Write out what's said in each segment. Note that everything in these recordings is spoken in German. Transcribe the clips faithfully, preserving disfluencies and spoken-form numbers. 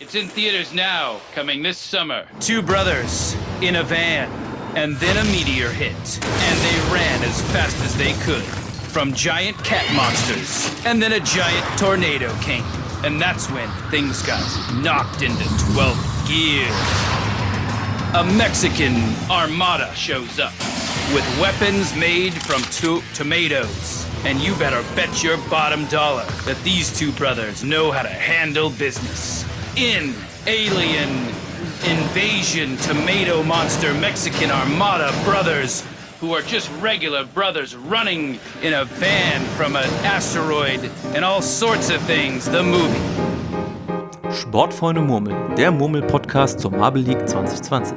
It's in theaters now, coming this summer. Two brothers in a van, and then a meteor hit, and they ran as fast as they could from giant cat monsters, and then a giant tornado came, and that's when things got knocked into twelve gears. A Mexican armada shows up with weapons made from to- tomatoes, and you better bet your bottom dollar that these two brothers know how to handle business. In Alien Invasion Tomato Monster Mexican Armada Brothers, who are just regular brothers running in a van from an asteroid and all sorts of things, the movie. Sportfreunde Murmeln, der Murmel-Podcast zur Marble League zwanzig zwanzig.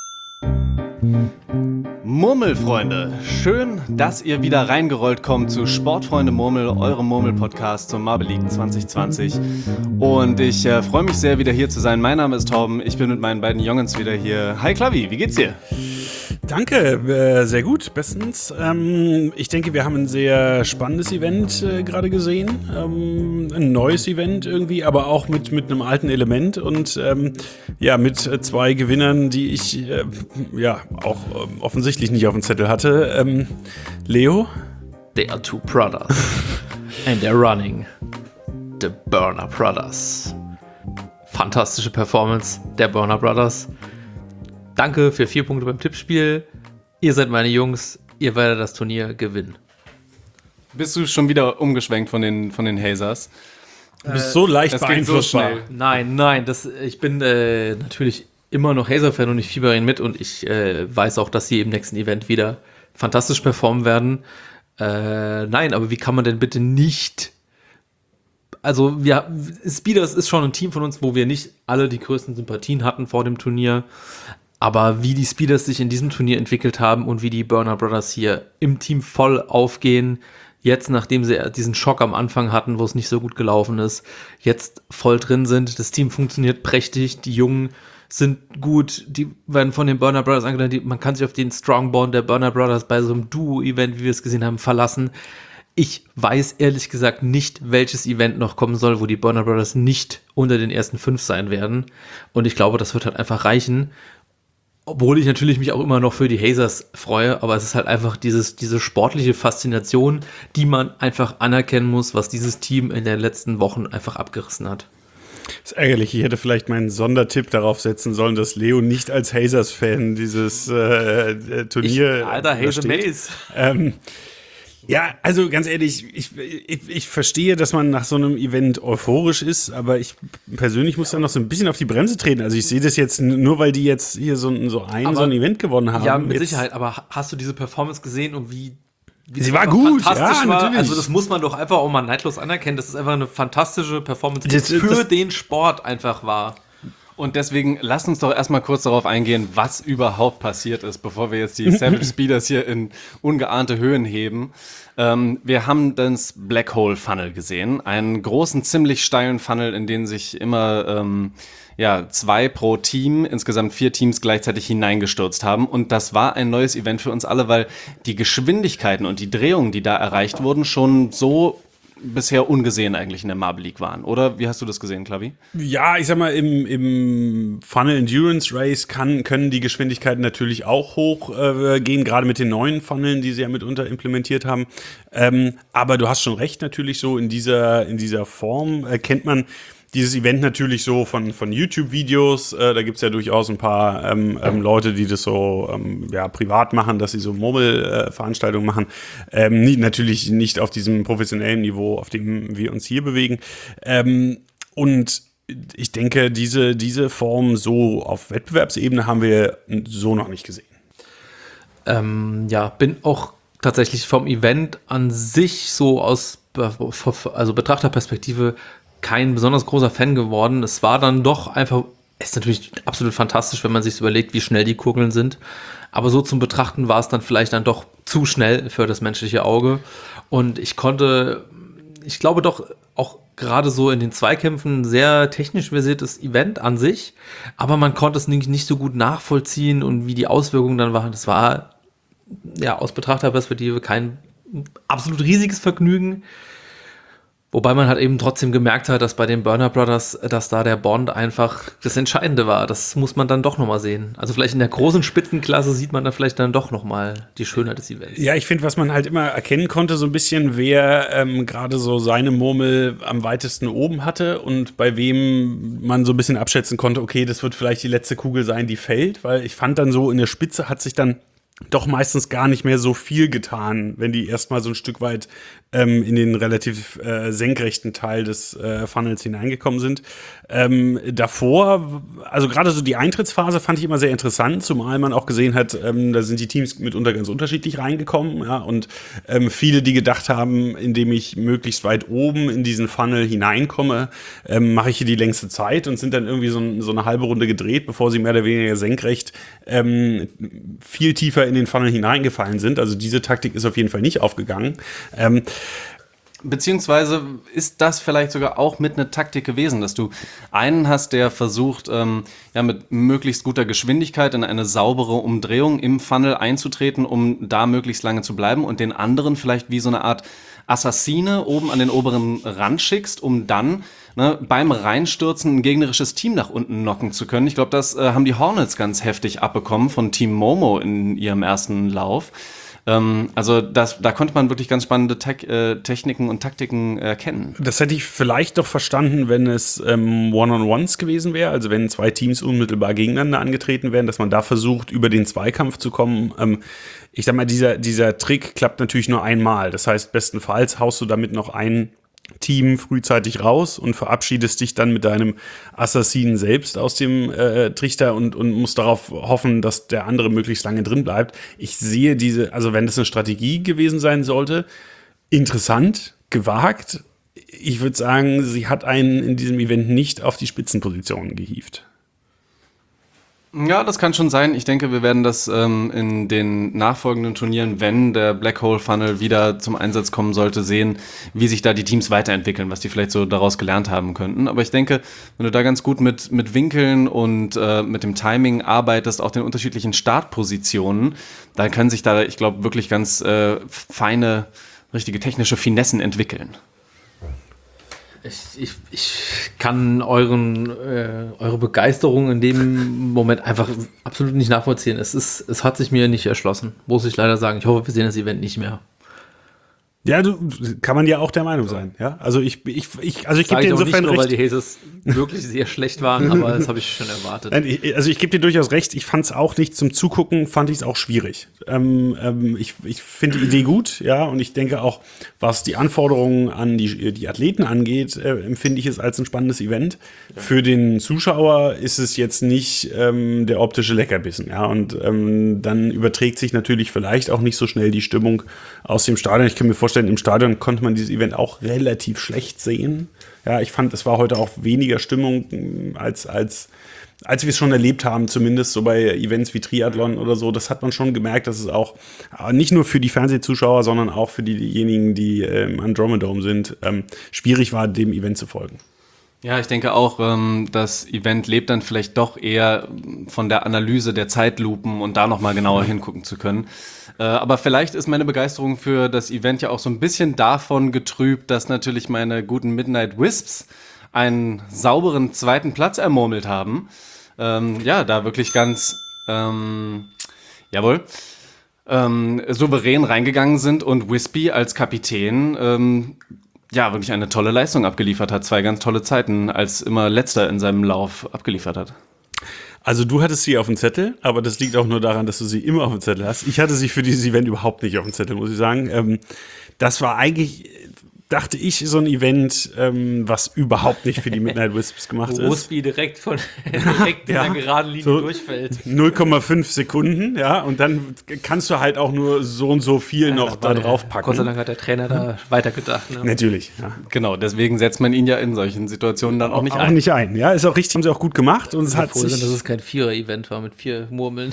Murmelfreunde, schön, dass ihr wieder reingerollt kommt zu Sportfreunde Murmel, eurem Murmel-Podcast zur Marble League zwanzig zwanzig. Und ich äh, freue mich sehr, wieder hier zu sein. Mein Name ist Torben, ich bin mit meinen beiden Jungens wieder hier. Hi Klavi, wie geht's dir? Danke, äh, sehr gut, bestens. Ähm, ich denke, wir haben ein sehr spannendes Event äh, gerade gesehen. Ähm, ein neues Event irgendwie, aber auch mit, mit einem alten Element und ähm, ja, mit äh, zwei Gewinnern, die ich äh, ja auch äh, offensichtlich nicht auf dem Zettel hatte. Ähm, Leo? They are two brothers. And they're running. The Burner Brothers. Fantastische Performance der Burner Brothers. Danke für vier Punkte beim Tippspiel. Ihr seid meine Jungs. Ihr werdet das Turnier gewinnen. Bist du schon wieder umgeschwenkt von den, von den Hazers? Du bist so leicht das geht so beeinflussbar. schnell. Nein, nein, das, ich bin äh, natürlich immer noch Hazer-Fan und ich fieber ihn mit und ich äh, weiß auch, dass sie im nächsten Event wieder fantastisch performen werden. Äh, nein, aber wie kann man denn bitte nicht... Also, wir, Speeders ist schon ein Team von uns, wo wir nicht alle die größten Sympathien hatten vor dem Turnier. Aber wie die Speeders sich in diesem Turnier entwickelt haben und wie die Burner Brothers hier im Team voll aufgehen, jetzt nachdem sie diesen Schock am Anfang hatten, wo es nicht so gut gelaufen ist, jetzt voll drin sind. Das Team funktioniert prächtig, die Jungen sind gut, die werden von den Burner Brothers angeleitet. Man kann sich auf den Strongbond der Burner Brothers bei so einem Duo-Event, wie wir es gesehen haben, verlassen. Ich weiß ehrlich gesagt nicht, welches Event noch kommen soll, wo die Burner Brothers nicht unter den ersten fünf sein werden. Und ich glaube, das wird halt einfach reichen. Obwohl ich natürlich mich auch immer noch für die Hazers freue, aber es ist halt einfach dieses, diese sportliche Faszination, die man einfach anerkennen muss, was dieses Team in den letzten Wochen einfach abgerissen hat. Das ist ärgerlich, ich hätte vielleicht meinen Sondertipp darauf setzen sollen, dass Leo nicht als Hazers-Fan dieses äh, äh, Turnier Ich, Alter, Hazer übersteht. Maze. Ähm, Ja, also ganz ehrlich, ich, ich, ich verstehe, dass man nach so einem Event euphorisch ist, aber ich persönlich muss dann noch so ein bisschen auf die Bremse treten. Also ich sehe das jetzt nur, weil die jetzt hier so, ein- so ein, Aber- so ein Event gewonnen haben. Ja, mit jetzt, Sicherheit, aber hast du diese Performance gesehen und wie, wie Sie das war einfach gut, fantastisch ja, war? natürlich. Also das muss man doch einfach auch mal neidlos anerkennen, dass es einfach eine fantastische Performance Das- für das- den Sport einfach war. Und deswegen lasst uns doch erstmal kurz darauf eingehen, was überhaupt passiert ist, bevor wir jetzt die Savage Speeders hier in ungeahnte Höhen heben. Ähm, wir haben das Black Hole Funnel gesehen, einen großen, ziemlich steilen Funnel, in den sich immer ähm, ja, zwei pro Team, insgesamt vier Teams gleichzeitig hineingestürzt haben. Und das war ein neues Event für uns alle, weil die Geschwindigkeiten und die Drehungen, die da erreicht wurden, schon so bisher ungesehen eigentlich in der Marble League waren. Oder wie hast du das gesehen, Klavi? Ja, ich sag mal, im, im Funnel Endurance Race kann, können die Geschwindigkeiten natürlich auch hoch äh, gehen, gerade mit den neuen Funneln, die sie ja mitunter implementiert haben. Ähm, aber du hast schon recht, natürlich so in dieser, in dieser Form äh, kennt man dieses Event natürlich so von, von YouTube-Videos. Äh, da gibt es ja durchaus ein paar ähm, ähm, Leute, die das so ähm, ja, privat machen, dass sie so Murmel-Veranstaltungen machen. Ähm, nie, natürlich nicht auf diesem professionellen Niveau, auf dem wir uns hier bewegen. Ähm, und ich denke, diese, diese Form so auf Wettbewerbsebene haben wir so noch nicht gesehen. Ähm, ja, bin auch tatsächlich vom Event an sich so aus also Betrachterperspektive kein besonders großer Fan geworden. Es war dann doch einfach, ist natürlich absolut fantastisch, wenn man sich überlegt, wie schnell die Kugeln sind. Aber so zum Betrachten war es dann vielleicht dann doch zu schnell für das menschliche Auge. Und ich konnte, ich glaube doch auch gerade so in den Zweikämpfen ein sehr technisch versiertes Event an sich. Aber man konnte es nicht, nicht so gut nachvollziehen und wie die Auswirkungen dann waren. Das war ja aus Betrachterperspektive kein absolut riesiges Vergnügen. Wobei man halt eben trotzdem gemerkt hat, dass bei den Burner Brothers, dass da der Bond einfach das Entscheidende war. Das muss man dann doch nochmal sehen. Also vielleicht in der großen Spitzenklasse sieht man da vielleicht dann doch nochmal die Schönheit des Events. Ja, ich finde, was man halt immer erkennen konnte, so ein bisschen, wer ähm, gerade so seine Murmel am weitesten oben hatte und bei wem man so ein bisschen abschätzen konnte, okay, das wird vielleicht die letzte Kugel sein, die fällt. Weil ich fand dann so, in der Spitze hat sich dann doch meistens gar nicht mehr so viel getan, wenn die erstmal so ein Stück weit ähm, in den relativ äh, senkrechten Teil des äh, Funnels hineingekommen sind. Ähm, davor, also gerade so die Eintrittsphase fand ich immer sehr interessant, zumal man auch gesehen hat, ähm, da sind die Teams mitunter ganz unterschiedlich reingekommen, ja, und ähm, viele, die gedacht haben, indem ich möglichst weit oben in diesen Funnel hineinkomme, ähm, mache ich hier die längste Zeit und sind dann irgendwie so, so eine halbe Runde gedreht, bevor sie mehr oder weniger senkrecht ähm, viel tiefer in den Funnel hineingefallen sind. Also diese Taktik ist auf jeden Fall nicht aufgegangen. Ähm, Beziehungsweise ist das vielleicht sogar auch mit einer Taktik gewesen, dass du einen hast, der versucht, ähm, ja, mit möglichst guter Geschwindigkeit in eine saubere Umdrehung im Funnel einzutreten, um da möglichst lange zu bleiben, und den anderen vielleicht wie so eine Art Assassine oben an den oberen Rand schickst, um dann ne, beim Reinstürzen ein gegnerisches Team nach unten knocken zu können. Ich glaube, das äh, haben die Hornets ganz heftig abbekommen von Team Momo in ihrem ersten Lauf. Ähm, also das, da konnte man wirklich ganz spannende Te- äh, Techniken und Taktiken erkennen. Das hätte ich vielleicht doch verstanden, wenn es ähm, One-on-Ones gewesen wäre, also wenn zwei Teams unmittelbar gegeneinander angetreten wären, dass man da versucht, über den Zweikampf zu kommen. Ähm, ich sag mal, dieser, dieser Trick klappt natürlich nur einmal. Das heißt, bestenfalls haust du damit noch ein Team frühzeitig raus und verabschiedest dich dann mit deinem Assassinen selbst aus dem äh, Trichter und, und musst darauf hoffen, dass der andere möglichst lange drin bleibt. Ich sehe diese, also wenn das eine Strategie gewesen sein sollte, interessant, gewagt. Ich würde sagen, sie hat einen in diesem Event nicht auf die Spitzenpositionen gehievt. Ja, das kann schon sein. Ich denke, wir werden das ähm, in den nachfolgenden Turnieren, wenn der Black Hole Funnel wieder zum Einsatz kommen sollte, sehen, wie sich da die Teams weiterentwickeln, was die vielleicht so daraus gelernt haben könnten. Aber ich denke, wenn du da ganz gut mit, mit Winkeln und äh, mit dem Timing arbeitest, auch den unterschiedlichen Startpositionen, dann können sich da, ich glaube, wirklich ganz äh, feine, richtige technische Finessen entwickeln. Ich, ich, ich kann euren, äh, eure Begeisterung in dem Moment einfach absolut nicht nachvollziehen. Es ist, es hat sich mir nicht erschlossen, muss ich leider sagen. Ich hoffe, wir sehen das Event nicht mehr. Ja, du, kann man ja auch der Meinung sein. Ja, also ich, ich, ich also ich gebe dir Sag ich auch insofern nicht nur, recht. weil die Hazers wirklich sehr schlecht waren, aber das habe ich schon erwartet. Nein, ich, also ich gebe dir durchaus recht. Ich fand es auch nicht zum Zugucken, fand ich es auch schwierig. Ähm, ähm, ich ich finde die Idee gut, ja, und ich denke auch, was die Anforderungen an die, die Athleten angeht, äh, empfinde ich es als ein spannendes Event. Ja. Für den Zuschauer ist es jetzt nicht ähm, der optische Leckerbissen, ja, und ähm, dann überträgt sich natürlich vielleicht auch nicht so schnell die Stimmung aus dem Stadion. Ich kann mir vorstellen, im Stadion konnte man dieses Event auch relativ schlecht sehen. Ja, ich fand, es war heute auch weniger Stimmung als, als, als wir es schon erlebt haben, zumindest so bei Events wie Triathlon oder so. Das hat man schon gemerkt, dass es auch nicht nur für die Fernsehzuschauer, sondern auch für diejenigen, die im Andromedome sind, ähm, schwierig war, dem Event zu folgen. Ja, ich denke auch, ähm, das Event lebt dann vielleicht doch eher von der Analyse der Zeitlupen und da nochmal genauer hingucken zu können. Äh, aber vielleicht ist meine Begeisterung für das Event ja auch so ein bisschen davon getrübt, dass natürlich meine guten Midnight Wisps einen sauberen zweiten Platz ermurmelt haben. Ähm, ja, da wirklich ganz, ähm, jawohl, ähm, souverän reingegangen sind und Wispy als Kapitän ähm, ja, wirklich eine tolle Leistung abgeliefert hat. Zwei ganz tolle Zeiten, als immer Letzter in seinem Lauf abgeliefert hat. Also du hattest sie auf dem Zettel, aber das liegt auch nur daran, dass du sie immer auf dem Zettel hast. Ich hatte sie für dieses Event überhaupt nicht auf dem Zettel, muss ich sagen. Ähm, das war eigentlich, dachte ich, so ein Event, ähm, was überhaupt nicht für die Midnight Wisps gemacht Wo ist. Wispy direkt von direkt in Ja, der geraden Linie so durchfällt. null Komma fünf Sekunden, ja, und dann kannst du halt auch nur so und so viel noch da drauf packen. Gott sei Dank hat der Trainer da weitergedacht. Ne? Natürlich, ja. Genau, deswegen setzt man ihn ja in solchen Situationen dann auch nicht auch ein. nicht ein. Ja, ist auch richtig, haben sie auch gut gemacht und es hat Froh sind, sich, dass es kein Vierer-Event war mit vier Murmeln.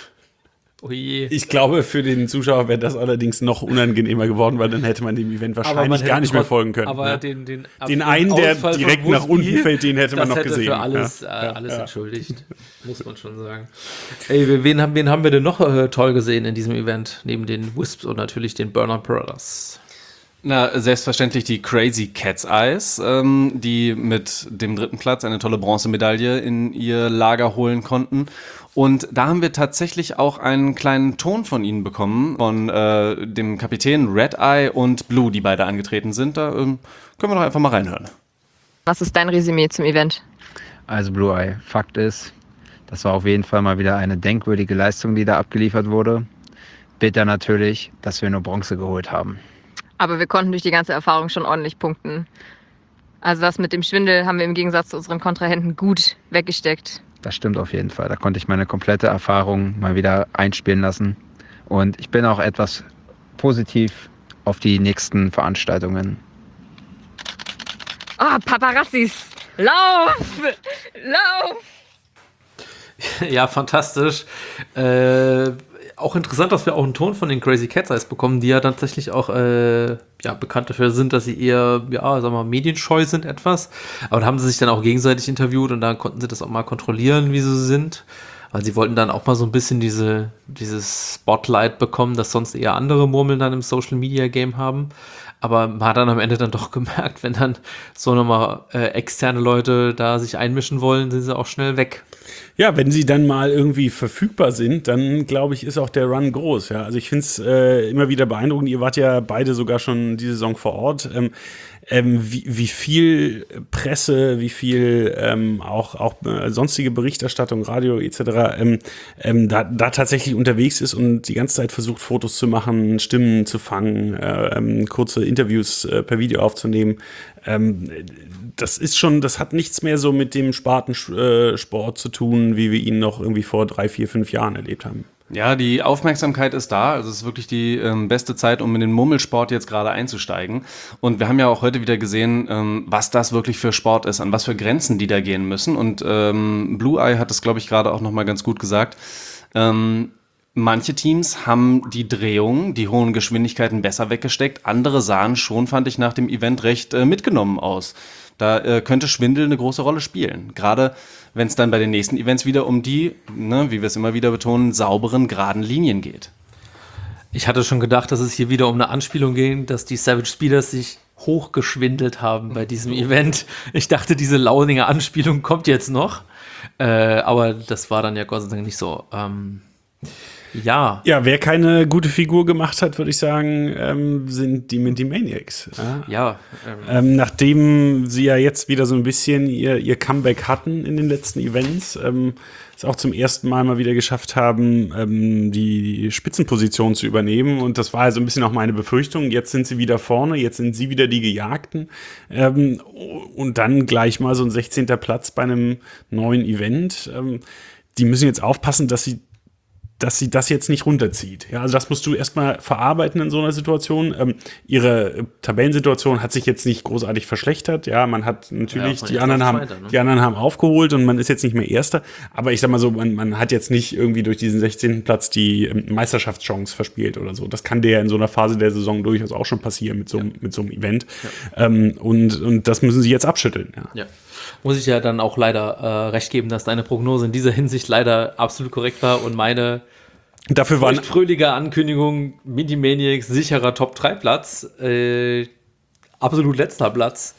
Oh je. ich glaube, für den Zuschauer wäre das allerdings noch unangenehmer geworden, weil dann hätte man dem Event wahrscheinlich gar nicht mehr folgen können. Aber ja. den, den, Den einen, der Ausfall von direkt nach Wispy, unten fällt, den hätte man das noch hätte gesehen. für alles, Ja. äh, Ja, alles ja. entschuldigt, muss man schon sagen. Ey, wen haben, wen haben wir denn noch äh, toll gesehen in diesem Event? Neben den Wisps und natürlich den Burner Brothers. Na, selbstverständlich die Crazy Cat's Eyes, ähm, die mit dem dritten Platz eine tolle Bronzemedaille in ihr Lager holen konnten. Und da haben wir tatsächlich auch einen kleinen Ton von ihnen bekommen, von äh, dem Kapitän Red Eye und Blue, die beide angetreten sind. Da ähm, können wir doch einfach mal reinhören. Was ist dein Resümee zum Event? Also Blue Eye, Fakt ist, das war auf jeden Fall mal wieder eine denkwürdige Leistung, die da abgeliefert wurde. Bitter natürlich, dass wir nur Bronze geholt haben. Aber wir konnten durch die ganze Erfahrung schon ordentlich punkten. Also das mit dem Schwindel haben wir im Gegensatz zu unseren Kontrahenten gut weggesteckt. Das stimmt auf jeden Fall. Da konnte ich meine komplette Erfahrung mal wieder einspielen lassen. Und ich bin auch etwas positiv auf die nächsten Veranstaltungen. Ah, oh, Paparazzis! Lauf! Lauf! Ja, fantastisch. Äh, auch interessant, dass wir auch einen Ton von den Crazy Cat's Eyes bekommen, die ja dann tatsächlich auch äh, ja, bekannt dafür sind, dass sie eher, ja, sagen wir mal, medienscheu sind etwas. Aber da haben sie sich dann auch gegenseitig interviewt und da konnten sie das auch mal kontrollieren, wie sie sind. Weil sie wollten dann auch mal so ein bisschen diese, dieses Spotlight bekommen, das sonst eher andere Murmeln dann im Social Media Game haben. Aber man hat dann am Ende dann doch gemerkt, wenn dann so nochmal äh, externe Leute da sich einmischen wollen, sind sie auch schnell weg. Ja, wenn sie dann mal irgendwie verfügbar sind, dann glaube ich, ist auch der Run groß. Ja, also ich finde es äh, immer wieder beeindruckend. Ihr wart ja beide sogar schon die Saison vor Ort. Ähm, ähm, wie, wie viel Presse, wie viel ähm, auch, auch äh, sonstige Berichterstattung, Radio et cetera ähm, ähm, da, da tatsächlich unterwegs ist und die ganze Zeit versucht, Fotos zu machen, Stimmen zu fangen, äh, ähm, kurze Interviews äh, per Video aufzunehmen. Ähm, das ist schon, das hat nichts mehr so mit dem Spartensport zu tun, wie wir ihn noch irgendwie vor drei, vier, fünf Jahren erlebt haben. Ja, die Aufmerksamkeit ist da. Also es ist wirklich die ähm, beste Zeit, um in den Murmelsport jetzt gerade einzusteigen. Und wir haben ja auch heute wieder gesehen, ähm, was das wirklich für Sport ist, an was für Grenzen die da gehen müssen. Und ähm, Blue Eye hat es, glaube ich, gerade auch nochmal ganz gut gesagt. Ähm, manche Teams haben die Drehung, die hohen Geschwindigkeiten besser weggesteckt. Andere sahen schon, fand ich, nach dem Event recht äh, mitgenommen aus. Da äh, könnte Schwindel eine große Rolle spielen. Gerade wenn es dann bei den nächsten Events wieder um die, ne, wie wir es immer wieder betonen, sauberen, geraden Linien geht. Ich hatte schon gedacht, dass es hier wieder um eine Anspielung ging, dass die Savage Speeders sich hochgeschwindelt haben bei diesem Event. Ich dachte, diese launige Anspielung kommt jetzt noch. Äh, aber das war dann ja Gott sei Dank nicht so. Ähm, ja. Ja, wer keine gute Figur gemacht hat, würde ich sagen, ähm, sind die Minty Maniacs. Ja. Ja. Ähm, ähm, nachdem sie ja jetzt wieder so ein bisschen ihr, ihr Comeback hatten in den letzten Events, ähm, es auch zum ersten Mal mal wieder geschafft haben, ähm, die, die Spitzenposition zu übernehmen. Und das war also ein bisschen auch meine Befürchtung. Jetzt sind sie wieder vorne, jetzt sind sie wieder die Gejagten. Ähm, und dann gleich mal so ein sechzehnter Platz bei einem neuen Event. Ähm, die müssen jetzt aufpassen, dass sie dass sie das jetzt nicht runterzieht. Ja, also das musst du erstmal verarbeiten in so einer Situation. Ähm, ihre Tabellensituation hat sich jetzt nicht großartig verschlechtert. Ja, man hat natürlich, ja, die anderen haben, weiter, ne? die anderen haben aufgeholt und man ist jetzt nicht mehr Erster. Aber ich sag mal so, man, man hat jetzt nicht irgendwie durch diesen sechzehnten Platz die ähm, Meisterschaftschance verspielt oder so. Das kann dir in so einer Phase der Saison durchaus auch schon passieren mit so, ja. mit so einem Event. Ja. Ähm, und, und das müssen sie jetzt abschütteln. Ja. Ja. Muss ich ja dann auch leider äh, recht geben, dass deine Prognose in dieser Hinsicht leider absolut korrekt war und meine dafür waren fröhliche Ankündigung, Minty Maniacs sicherer Top drei Platz, äh, absolut letzter Platz.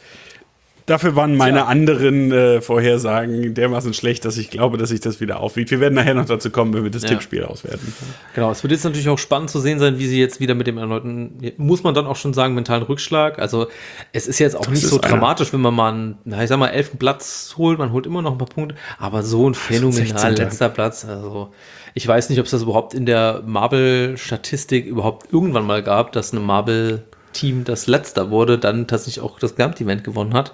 Dafür waren meine Tja. anderen äh, Vorhersagen dermaßen schlecht, dass ich glaube, dass sich das wieder aufwiegt. Wir werden nachher noch dazu kommen, wenn wir das Ja. Tippspiel auswerten. Genau, es wird jetzt natürlich auch spannend zu sehen sein, wie sie jetzt wieder mit dem erneuten, muss man dann auch schon sagen, mentalen Rückschlag. Also es ist jetzt auch Das nicht ist so einer. dramatisch, wenn man mal einen, na, ich sag mal, elften Platz holt, man holt immer noch ein paar Punkte, aber so ein phänomenal sechzehnter letzter Platz, also ich weiß nicht, ob es das überhaupt in der Marble-Statistik überhaupt irgendwann mal gab, dass ein Marble-Team, das letzter wurde, dann tatsächlich auch das Gesamtevent gewonnen hat.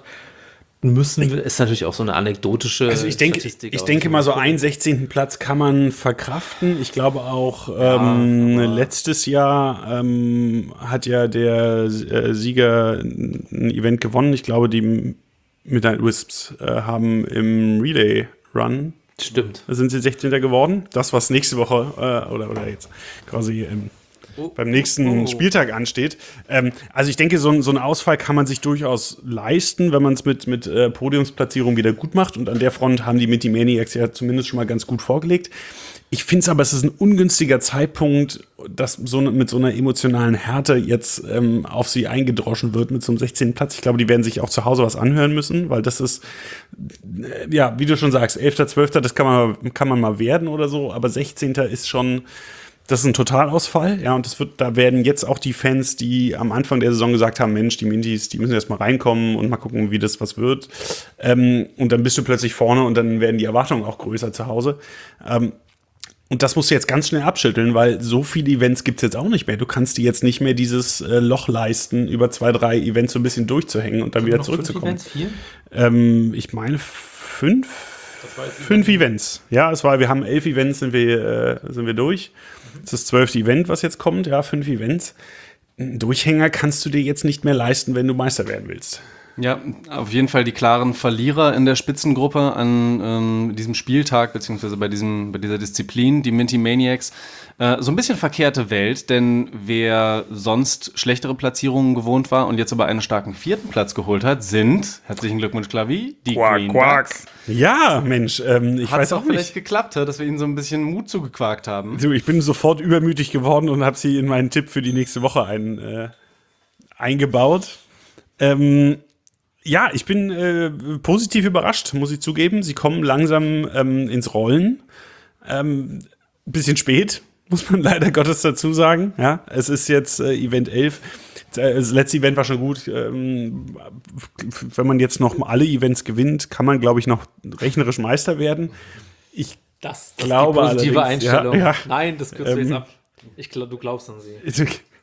Müssen wir, ist natürlich auch so eine anekdotische Also ich denke, Statistik. ich aber denke so- mal, so einen sechzehnten Platz kann man verkraften. Ich glaube auch, ähm, aber- letztes Jahr ähm, hat ja der äh, Sieger ein Event gewonnen. Ich glaube, die Midnight Wisps äh, haben im Relay Run, Stimmt. da sind sie sechzehnter geworden. Das, was nächste Woche äh, oder, oder jetzt quasi ähm, beim nächsten oh. Spieltag ansteht. Ähm, also ich denke, so, ein- so ein Ausfall kann man sich durchaus leisten, wenn man es mit, mit äh, Podiumsplatzierung wieder gut macht. Und an der Front haben die Minty Maniacs ja zumindest schon mal ganz gut vorgelegt. Ich finde es aber, es ist ein ungünstiger Zeitpunkt, dass so ne, mit so einer emotionalen Härte jetzt ähm, auf sie eingedroschen wird mit so einem sechzehnten Platz. Ich glaube, die werden sich auch zu Hause was anhören müssen, weil das ist, äh, ja, wie du schon sagst, elfter, zwölfter, das kann man, kann man mal werden oder so, aber sechzehnter ist schon, das ist ein Totalausfall, ja, und das wird, da werden jetzt auch die Fans, die am Anfang der Saison gesagt haben, Mensch, die Minties, die müssen erst mal reinkommen und mal gucken, wie das was wird. Ähm, und dann bist du plötzlich vorne und dann werden die Erwartungen auch größer zu Hause. Ähm, Und das musst du jetzt ganz schnell abschütteln, weil so viele Events gibt's jetzt auch nicht mehr. Du kannst dir jetzt nicht mehr dieses äh, Loch leisten, über zwei, drei Events so ein bisschen durchzuhängen und dann wieder zurückzukommen. Fünf Events, vier? Ähm, ich meine fünf. Fünf Events. Ja, es war, wir haben elf Events, sind wir, äh, sind wir durch. Das ist das zwölfte Event, was jetzt kommt. Ja, fünf Events. Einen Durchhänger kannst du dir jetzt nicht mehr leisten, wenn du Meister werden willst. Ja, auf jeden Fall die klaren Verlierer in der Spitzengruppe an ähm, diesem Spieltag, beziehungsweise bei, diesem, bei dieser Disziplin, die Minty Maniacs. Äh, so ein bisschen verkehrte Welt, denn wer sonst schlechtere Platzierungen gewohnt war und jetzt aber einen starken vierten Platz geholt hat, sind, herzlichen Glückwunsch, Klavi, die Green Ducks. Ja, Mensch, ähm, ich Hat weiß es auch auch vielleicht nicht. geklappt, dass wir ihnen so ein bisschen Mut zugequakt haben. Du, ich bin sofort übermütig geworden und habe sie in meinen Tipp für die nächste Woche ein, äh, eingebaut. Ähm, Ja, ich bin äh, positiv überrascht, muss ich zugeben. Sie kommen langsam ähm, ins Rollen. Ähm, bisschen spät, muss man leider Gottes dazu sagen. Ja, es ist jetzt äh, Event elf. Das letzte Event war schon gut. Ähm, wenn man jetzt noch alle Events gewinnt, kann man, glaube ich, noch rechnerisch Meister werden. Ich Das, das glaube ist die positive allerdings, Einstellung. ja, ja. Nein, das kürzt du Ähm, jetzt ab. Ich glaub, du glaubst an sie.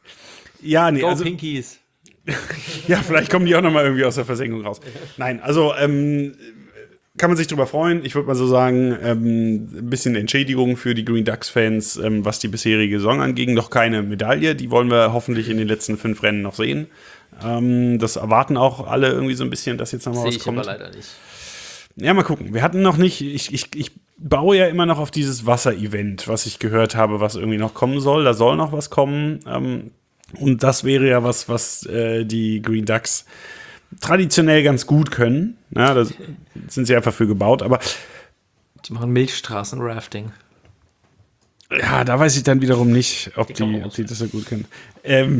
ja, nee, Go also Pinkies. ja, vielleicht kommen die auch noch mal irgendwie aus der Versenkung raus. Nein, also ähm, kann man sich drüber freuen. Ich würde mal so sagen, ähm, ein bisschen Entschädigung für die Green Ducks-Fans, ähm, was die bisherige Saison anging. Noch keine Medaille, die wollen wir hoffentlich in den letzten fünf Rennen noch sehen. Ähm, das erwarten auch alle irgendwie so ein bisschen, dass jetzt noch mal Sehe was ich kommt. aber leider nicht. Ja, mal gucken. Wir hatten noch nicht, ich, ich, ich baue ja immer noch auf dieses Wasser-Event, was ich gehört habe, was irgendwie noch kommen soll. Da soll noch was kommen. Ähm, Und das wäre ja was, was äh, die Green Ducks traditionell ganz gut können. Ja, da sind sie einfach für gebaut. Aber Die machen Milchstraßen-Rafting. ja, da weiß ich dann wiederum nicht, ob kann man die, ob die das so gut können. Ähm,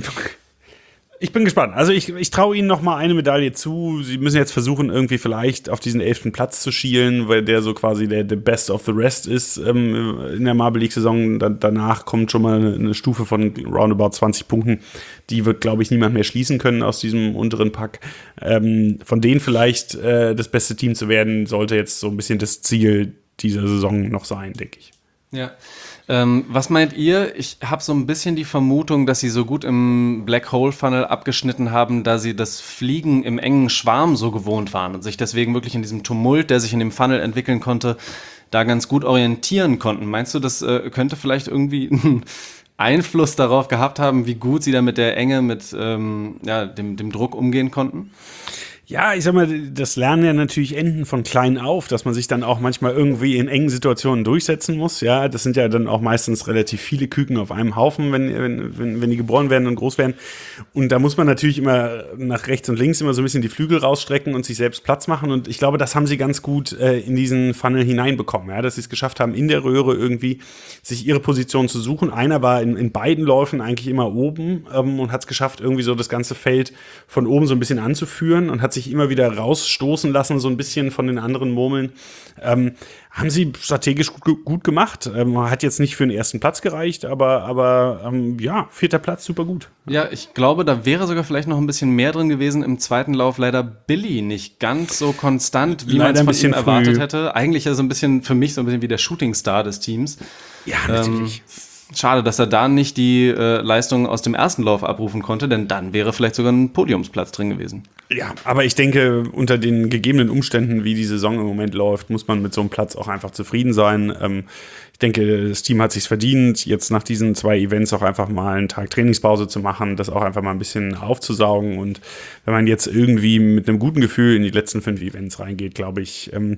ich bin gespannt. Also ich, ich traue ihnen noch mal eine Medaille zu. Sie müssen jetzt versuchen, irgendwie vielleicht auf diesen elften Platz zu schielen, weil der so quasi der, der Best of the Rest ist ähm, in der Marble League-Saison. Da, danach kommt schon mal eine, eine Stufe von roundabout zwanzig Punkten. Die wird, glaube ich, niemand mehr schließen können aus diesem unteren Pack. Ähm, von denen vielleicht äh, das beste Team zu werden, sollte jetzt so ein bisschen das Ziel dieser Saison noch sein, denke ich. Ja. Ähm, was meint ihr? Ich habe so ein bisschen die Vermutung, dass sie so gut im Black Hole Funnel abgeschnitten haben, da sie das Fliegen im engen Schwarm so gewohnt waren und sich deswegen wirklich in diesem Tumult, der sich in dem Funnel entwickeln konnte, da ganz gut orientieren konnten. Meinst du, das äh, könnte vielleicht irgendwie einen Einfluss darauf gehabt haben, wie gut sie da mit der Enge, mit ähm, ja, dem, dem Druck umgehen konnten? Ja, ich sag mal, das lernen ja natürlich Enten von klein auf, dass man sich dann auch manchmal irgendwie in engen Situationen durchsetzen muss. Ja, das sind ja dann auch meistens relativ viele Küken auf einem Haufen, wenn, wenn, wenn, wenn die geboren werden und groß werden. Und da muss man natürlich immer nach rechts und links immer so ein bisschen die Flügel rausstrecken und sich selbst Platz machen. Und ich glaube, das haben sie ganz gut äh, in diesen Funnel hineinbekommen, ja, dass sie es geschafft haben, in der Röhre irgendwie sich ihre Position zu suchen. Einer war in, in beiden Läufen eigentlich immer oben ähm, und hat es geschafft, irgendwie so das ganze Feld von oben so ein bisschen anzuführen und hat sich immer wieder rausstoßen lassen, so ein bisschen von den anderen Murmeln. Ähm, haben sie strategisch gut, gut gemacht. Ähm, hat jetzt nicht für den ersten Platz gereicht, aber, aber ähm, ja, vierter Platz, super gut. Ja, ich glaube, da wäre sogar vielleicht noch ein bisschen mehr drin gewesen. Im zweiten Lauf leider Billy nicht ganz so konstant, wie man Leider es ein von bisschen ihm erwartet früh. hätte. Eigentlich ja so ein bisschen für mich so ein bisschen wie der Shootingstar des Teams. Ja, natürlich. Ähm, schade, dass er da nicht die äh, Leistung aus dem ersten Lauf abrufen konnte, denn dann wäre vielleicht sogar ein Podiumsplatz drin gewesen. Ja, aber ich denke, unter den gegebenen Umständen, wie die Saison im Moment läuft, muss man mit so einem Platz auch einfach zufrieden sein. Ähm, ich denke, das Team hat sich's verdient, jetzt nach diesen zwei Events auch einfach mal einen Tag Trainingspause zu machen, das auch einfach mal ein bisschen aufzusaugen. Und wenn man jetzt irgendwie mit einem guten Gefühl in die letzten fünf Events reingeht, glaube ich, ähm,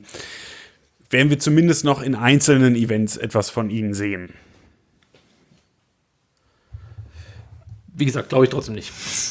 werden wir zumindest noch in einzelnen Events etwas von ihnen sehen. Wie gesagt, glaube ich trotzdem nicht.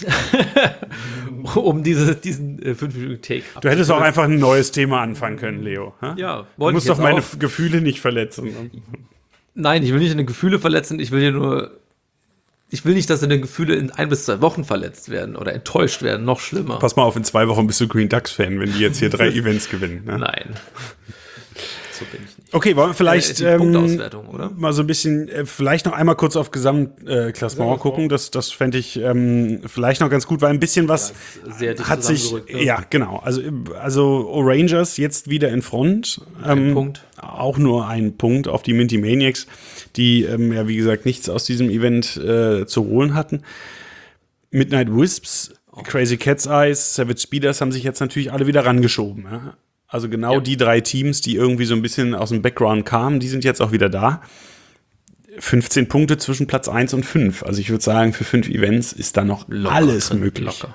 um diese, diesen äh, fünfminütigen Take. Du hättest auch einfach ein neues Thema anfangen können, Leo. Ha? Ja, du wollte musst ich doch jetzt meine auch. Gefühle nicht verletzen. Nein, ich will nicht deine Gefühle verletzen, ich will dir nur. Ich will nicht, dass deine Gefühle in ein bis zwei Wochen verletzt werden oder enttäuscht werden, noch schlimmer. Pass mal auf, in zwei Wochen bist du Green Ducks-Fan, wenn die jetzt hier drei Events gewinnen. Ne? Nein. So bin ich nicht. Okay, wollen wir vielleicht Äh, die ähm, Punktauswertung, oder? mal so ein bisschen, äh, vielleicht noch einmal kurz auf Gesamtklassement äh, gucken. Das, das fände ich ähm, vielleicht noch ganz gut, weil ein bisschen was Sehr dicht hat sich, zusammengerückt, ne? ja genau, also, also Rangers jetzt wieder in Front. Ein Ähm, Punkt. Auch nur ein Punkt auf die Minty Maniacs, die ähm, ja wie gesagt nichts aus diesem Event äh, zu holen hatten. Midnight Wisps, Crazy Cat's Eyes, Savage Speeders haben sich jetzt natürlich alle wieder rangeschoben. Ja? Also genau Ja. die drei Teams, die irgendwie so ein bisschen aus dem Background kamen, die sind jetzt auch wieder da. fünfzehn Punkte zwischen Platz eins und fünf. Also ich würde sagen, für fünf Events ist da noch Locker alles drin, möglich. Locker.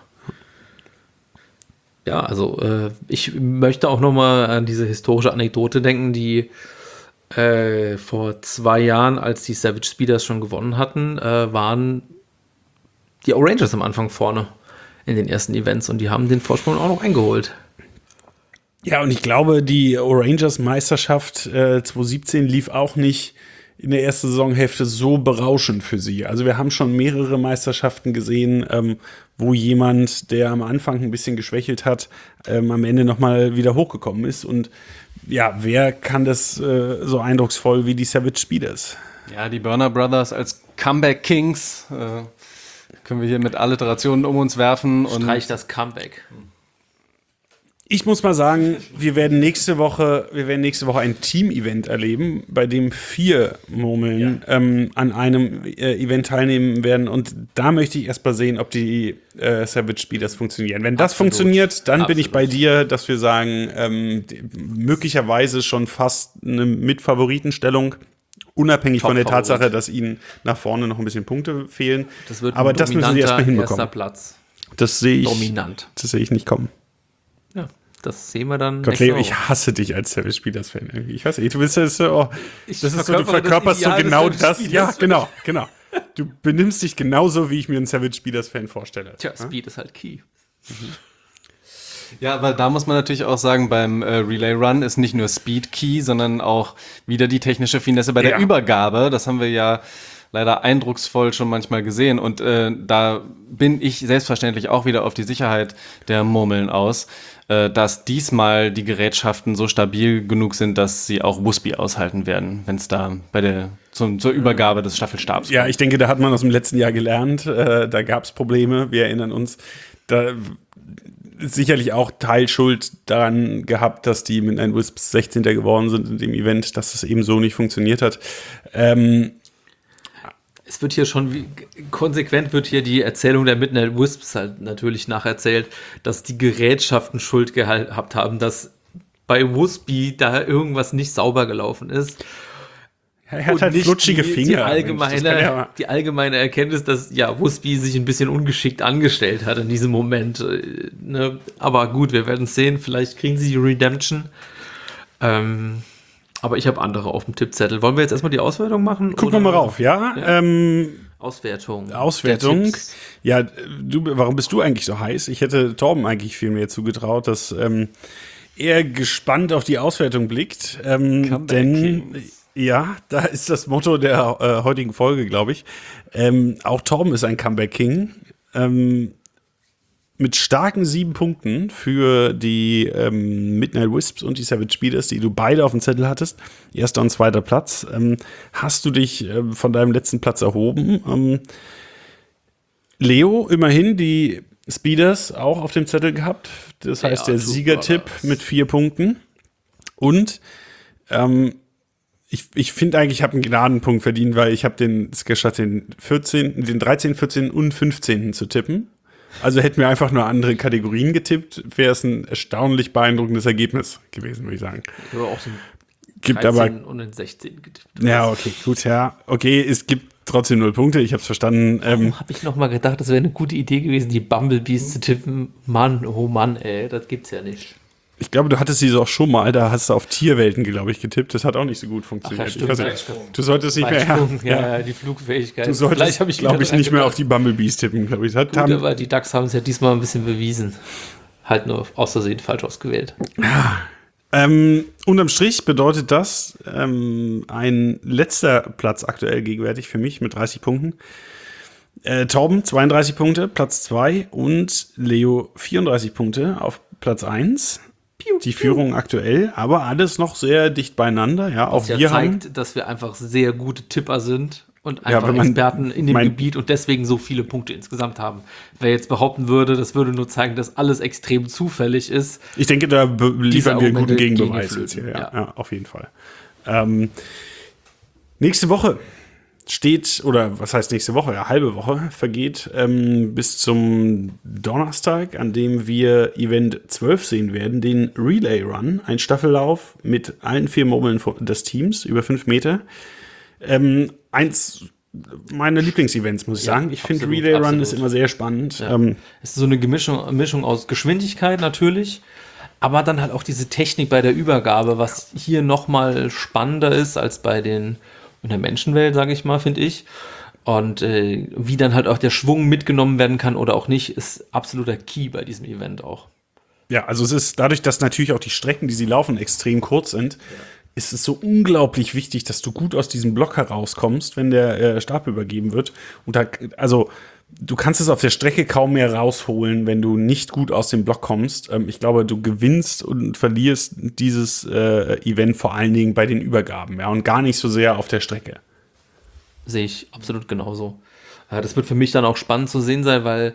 Ja, also äh, ich möchte auch noch mal an diese historische Anekdote denken, die äh, vor zwei Jahren, als die Savage Speeders schon gewonnen hatten, äh, waren die Rangers am Anfang vorne in den ersten Events und die haben den Vorsprung auch noch eingeholt. Ja, und ich glaube, die Rangers-Meisterschaft äh, zwanzig siebzehn lief auch nicht in der ersten Saisonhälfte so berauschend für sie. Also wir haben schon mehrere Meisterschaften gesehen, ähm, wo jemand, der am Anfang ein bisschen geschwächelt hat, ähm, am Ende nochmal wieder hochgekommen ist. Und ja, wer kann das äh, so eindrucksvoll wie die Savage Speeders? Ja, die Burner Brothers als Comeback Kings äh, können wir hier mit Alliterationen um uns werfen. Und Streich das Comeback. Ich muss mal sagen, wir werden nächste Woche, wir werden nächste Woche ein Team-Event erleben, bei dem vier Murmeln ähm, an einem äh, Event teilnehmen werden. Und da möchte ich erst mal sehen, ob die äh, Savage Speeders funktionieren. Wenn das Absolut. funktioniert, dann bin ich Absolut. bei dir, dass wir sagen, ähm, die, möglicherweise schon fast eine Mitfavoritenstellung. Unabhängig von der Top-Favorit. Tatsache, dass ihnen nach vorne noch ein bisschen Punkte fehlen. Das wird ein Aber das müssen sie erst mal dominanter hinbekommen. erster Platz. Das sehe ich, Dominant. das sehe ich nicht kommen. Ja, das sehen wir dann. Gott, nächste Leo, Woche. ich hasse dich als Savage Speeders-Fan irgendwie. Ich weiß nicht, du bist ja so, oh, Ich das ist so, du verkörpere das verkörperst so Ideal des genau Savage das. Speeders Ja, für genau, genau. Du benimmst dich genauso, wie ich mir einen Savage Speeders-Fan vorstelle. Tja, Speed ist halt key. ja, aber da muss man natürlich auch sagen, beim äh, Relay Run ist nicht nur Speed Key, sondern auch wieder die technische Finesse bei der Ja. Übergabe. Das haben wir ja leider eindrucksvoll schon manchmal gesehen. Und äh, da bin ich selbstverständlich auch wieder auf die Sicherheit der Murmeln aus, äh, dass diesmal die Gerätschaften so stabil genug sind, dass sie auch Wuspy aushalten werden, wenn es da bei der zum, zur Übergabe des Staffelstabs Ja, kommt. ich denke, da hat man aus dem letzten Jahr gelernt. Äh, da gab es Probleme, wir erinnern uns. Da ist sicherlich auch Teilschuld daran gehabt, dass die mit einem Wisps sechzehnter geworden sind in dem Event, dass es eben so nicht funktioniert hat. Ähm, Es wird hier schon, wie, konsequent wird hier die Erzählung der Midnight Wisps halt natürlich nacherzählt, dass die Gerätschaften Schuld gehabt haben, dass bei Wuspy da irgendwas nicht sauber gelaufen ist. er hat Und halt nicht flutschige die, Finger. Die Mensch, allgemeine, das kann ja- die allgemeine Erkenntnis, dass ja Wuspy sich ein bisschen ungeschickt angestellt hat in diesem Moment. äh, Ne? Aber gut, wir werden es sehen. Vielleicht kriegen sie die Redemption. Ähm, aber ich habe andere auf dem Tippzettel. Wollen wir jetzt erstmal die Auswertung machen? Gucken wir mal rauf, ja? Ja. Ähm, Auswertung. Auswertung. Der Tipps. Ja, du, warum bist du eigentlich so heiß? Ich hätte Torben eigentlich viel mehr zugetraut, dass ähm, er gespannt auf die Auswertung blickt. Ähm, Comeback denn Kings. ja, da ist das Motto der äh, heutigen Folge, glaube ich. Ähm, auch Torben ist ein Comeback King. Ähm, mit starken sieben Punkten für die ähm, Midnight Wisps und die Savage Speeders, die du beide auf dem Zettel hattest. Erster und zweiter Platz. Ähm, hast du dich ähm, von deinem letzten Platz erhoben? Ähm, Leo, immerhin die Speeders auch auf dem Zettel gehabt. Das heißt, Ja, der super. Siegertipp mit vier Punkten. Und ähm, ich, ich finde eigentlich, ich habe einen Gnadenpunkt verdient, weil ich habe den es geschafft, den vierzehnten, den dreizehnten, vierzehnten und fünfzehnten zu tippen. Also hätten wir einfach nur andere Kategorien getippt, wäre es ein erstaunlich beeindruckendes Ergebnis gewesen, würde ich sagen. Ich habe auch den Gibt dreizehn aber, und den sechzehn getippt. ja, okay, gut, ja. Okay, es gibt trotzdem null Punkte, ich habe es verstanden. Ähm, Warum habe ich noch mal gedacht, das wäre eine gute Idee gewesen, die Bumblebees zu tippen? Mann, oh Mann, ey, das gibt's ja nicht. Ich glaube, du hattest sie auch schon mal, da hast du auf Tierwelten, glaube ich, getippt. Das hat auch nicht so gut funktioniert. Ach ja, stimmt, ich weiß nicht, du solltest nicht mehr. Weitsprung, Ja, ja, ja. die Flugfähigkeit. Du Vielleicht solltest, habe ich glaube ich, wieder nicht dran mehr auf gedacht. die Bumblebees tippen, glaube ich. Das hat, Gut, haben, aber die Ducks haben es ja diesmal ein bisschen bewiesen. Halt nur aus Versehen falsch ausgewählt. ähm, unterm Strich bedeutet das ähm, ein letzter Platz aktuell gegenwärtig für mich mit dreißig Punkten. Äh, Torben zweiunddreißig Punkte, Platz zwei und Leo vierunddreißig Punkte auf Platz eins. Die Führung aktuell, aber alles noch sehr dicht beieinander. Ja, auch Was ja wir zeigt, haben. dass wir einfach sehr gute Tipper sind und Ja, einfach wenn man- Experten in dem mein- Gebiet und deswegen so viele Punkte insgesamt haben. Wer jetzt behaupten würde, das würde nur zeigen, dass alles extrem zufällig ist. Ich denke, da be- liefern wir einen guten Argumente gehen Gegenbeweis hier jetzt hier. flöten, Ja, ja. ja, auf jeden Fall. Ähm, nächste Woche steht, oder was heißt nächste Woche? Ja, halbe Woche vergeht ähm, bis zum Donnerstag, an dem wir Event zwölf sehen werden, den Relay Run, ein Staffellauf mit allen vier Murmeln des Teams über fünf Meter. Ähm, eins meiner Lieblingsevents, muss ich Ja, sagen. Ich finde absolut, Relay Run absolut. ist immer sehr spannend. Ja. Ähm, Es ist so eine Gemischung, Mischung aus Geschwindigkeit natürlich, aber dann halt auch diese Technik bei der Übergabe, was hier nochmal spannender ist als bei den in der Menschenwelt, sage ich mal, finde ich. Und äh, wie dann halt auch der Schwung mitgenommen werden kann oder auch nicht, ist absoluter Key bei diesem Event auch. Ja, also es ist dadurch, dass natürlich auch die Strecken, die sie laufen, extrem kurz sind, ist es so unglaublich wichtig, dass du gut aus diesem Block herauskommst, wenn der äh, Stab übergeben wird. Und da, also du kannst es auf der Strecke kaum mehr rausholen, wenn du nicht gut aus dem Block kommst. Ähm, ich glaube, du gewinnst und verlierst dieses äh, Event vor allen Dingen bei den Übergaben, ja, und gar nicht so sehr auf der Strecke. Sehe ich absolut genauso. Äh, Das wird für mich dann auch spannend zu sehen sein, weil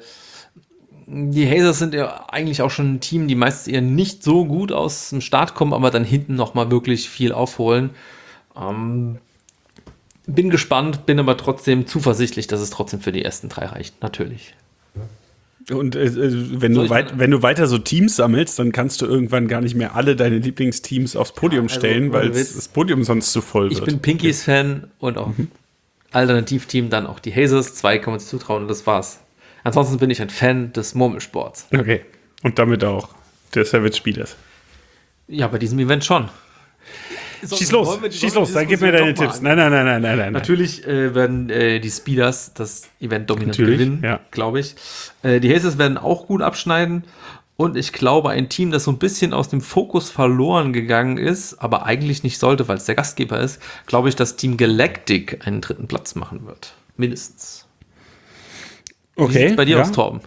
die Hazers sind ja eigentlich auch schon ein Team, die meistens eher nicht so gut aus dem Start kommen, aber dann hinten nochmal wirklich viel aufholen. Ähm, bin gespannt, bin aber trotzdem zuversichtlich, dass es trotzdem für die ersten drei reicht. Natürlich. Und äh, äh, wenn, Soll du ich weit, dann- wenn du weiter so Teams sammelst, dann kannst du irgendwann gar nicht mehr alle deine Lieblingsteams aufs Podium Ja, also, stellen, weil ohne Witz. das Podium sonst zu voll wird. Ich bin Pinkies Fan und auch Alternativteam dann auch die Hazers. Zwei kann man sich zutrauen und das war's. Ansonsten bin ich ein Fan des Murmelsports. Okay. Und damit auch der Savage Speeders. Ja, bei diesem Event schon. Schieß los, schieß los, dann gib mir deine Tipps. Nein, nein, nein, nein, nein, nein. Natürlich äh, werden äh, die Speeders das Event dominant Natürlich, gewinnen, ja. glaube ich. Äh, die Hazers werden auch gut abschneiden. Und ich glaube, ein Team, das so ein bisschen aus dem Fokus verloren gegangen ist, aber eigentlich nicht sollte, weil es der Gastgeber ist, glaube ich, dass Team Galactic einen dritten Platz machen wird. Mindestens. Wie Okay. sieht's bei dir ja. aus, Torben?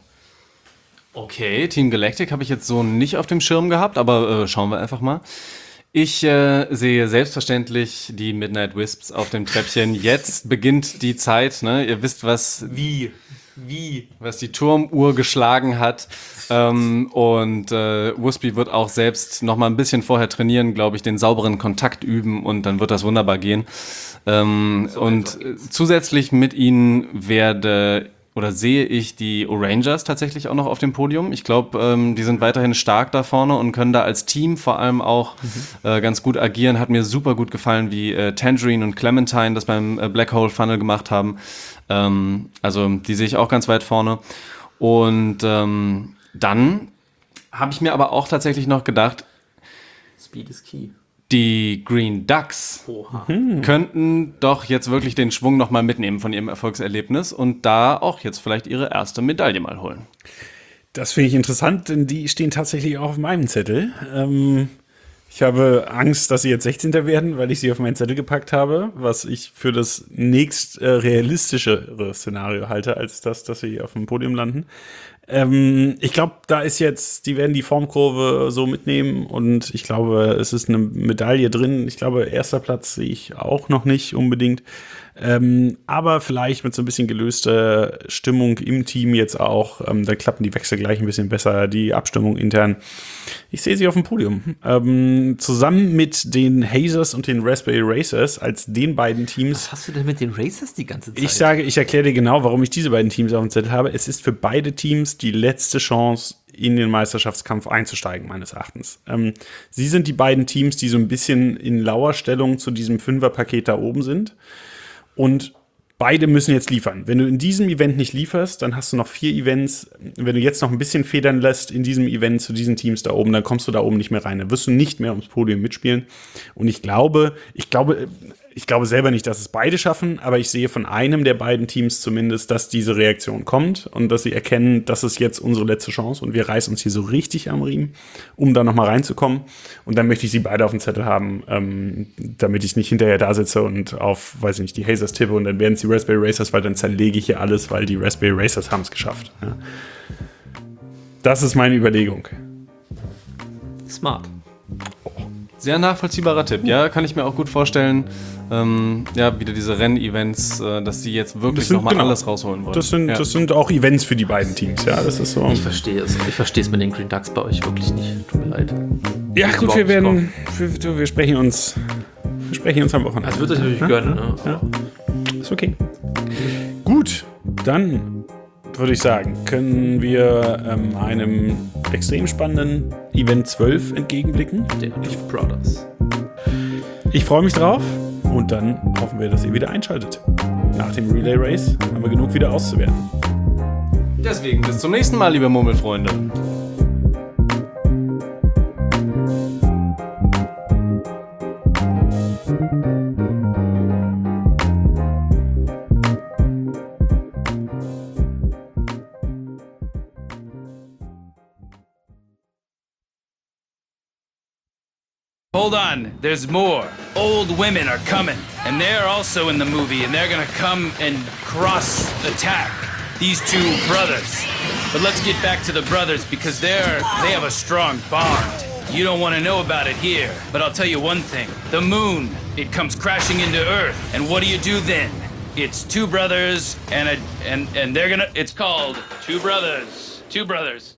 Okay, Team Galactic habe ich jetzt so nicht auf dem Schirm gehabt, aber äh, schauen wir einfach mal. Ich äh, sehe selbstverständlich die Midnight Wisps auf dem Treppchen. Jetzt beginnt die Zeit, ne? Ihr wisst, was, Wie? Wie? was die Turmuhr geschlagen hat. Ähm, und äh, Wispy wird auch selbst noch mal ein bisschen vorher trainieren, glaube ich, den sauberen Kontakt üben und dann wird das wunderbar gehen. Ähm, und äh, zusätzlich mit ihnen werde oder sehe ich die Orangers tatsächlich auch noch auf dem Podium. Ich glaube, ähm, die sind weiterhin stark da vorne und können da als Team vor allem auch äh, ganz gut agieren. Hat mir super gut gefallen, wie äh, Tangerine und Clementine das beim äh, Black Hole Funnel gemacht haben. Ähm, also die sehe ich auch ganz weit vorne. Und ähm, dann habe ich mir aber auch tatsächlich noch gedacht, Speed is key. die Green Ducks Oha. könnten doch jetzt wirklich den Schwung noch mal mitnehmen von ihrem Erfolgserlebnis und da auch jetzt vielleicht ihre erste Medaille mal holen. Das finde ich interessant, denn die stehen tatsächlich auch auf meinem Zettel. Ähm, ich habe Angst, dass sie jetzt sechzehnter werden, weil ich sie auf meinen Zettel gepackt habe, was ich für das nächst äh, realistischere Szenario halte, als das, dass sie auf dem Podium landen. Ähm, ich glaube, da ist jetzt, die werden die Formkurve so mitnehmen und ich glaube, es ist eine Medaille drin. Ich glaube, erster Platz sehe ich auch noch nicht unbedingt. Ähm, aber vielleicht mit so ein bisschen gelöster Stimmung im Team jetzt auch. Ähm, da klappen die Wechsel gleich ein bisschen besser, die Abstimmung intern. Ich sehe sie auf dem Podium. Ähm, zusammen mit den Hazers und den Raspberry Racers als den beiden Teams. Was hast du denn mit den Racers die ganze Zeit? Ich sage, ich erkläre dir genau, warum ich diese beiden Teams auf dem Zettel habe. Es ist für beide Teams die letzte Chance, in den Meisterschaftskampf einzusteigen, meines Erachtens. Ähm, sie sind die beiden Teams, die so ein bisschen in Lauerstellung zu diesem Fünferpaket da oben sind. Und beide müssen jetzt liefern. Wenn du in diesem Event nicht lieferst, dann hast du noch vier Events. Wenn du jetzt noch ein bisschen federn lässt in diesem Event zu diesen Teams da oben, dann kommst du da oben nicht mehr rein. Dann wirst du nicht mehr ums Podium mitspielen. Und ich glaube, ich glaube, ich glaube selber nicht, dass es beide schaffen, aber ich sehe von einem der beiden Teams zumindest, dass diese Reaktion kommt und dass sie erkennen, das ist jetzt unsere letzte Chance und wir reißen uns hier so richtig am Riemen, um da nochmal reinzukommen. Und dann möchte ich sie beide auf dem Zettel haben, ähm, damit ich nicht hinterher da sitze und auf, weiß ich nicht, die Hazers tippe und dann werden es die Raspberry Racers, weil dann zerlege ich hier alles, weil die Raspberry Racers haben es geschafft. Ja. Das ist meine Überlegung. Smart. Sehr nachvollziehbarer Tipp. Ja, kann ich mir auch gut vorstellen. Ähm, ja, wieder diese Rennevents, äh, dass die jetzt wirklich nochmal genau, alles rausholen wollen. Das sind, ja. das sind auch Events für die beiden Teams, ja, das ist so. Ich verstehe es. Ich verstehe es mit den Green Ducks bei euch wirklich nicht. Tut mir leid. Ja, gut, wir werden, wir, wir sprechen uns, wir sprechen uns am Wochenende. Also wird euch natürlich gönnen, ne? Ja. Ist okay. Gut, dann würde ich sagen, können wir ähm, einem extrem spannenden Event zwölf entgegenblicken. Der Leaf Brothers. Ich freue mich drauf und dann hoffen wir, dass ihr wieder einschaltet. Nach dem Relay Race haben wir genug wieder auszuwerten. Deswegen bis zum nächsten Mal, liebe Murmelfreunde. Hold on, there's more. Old women are coming, and they're also in the movie, and they're gonna come and cross-attack these two brothers. But let's get back to the brothers, because they're, they have a strong bond. You don't want to know about it here, but I'll tell you one thing. The moon, it comes crashing into Earth, and what do you do then? It's two brothers, and a, and, and they're gonna, it's called Two Brothers. Two Brothers.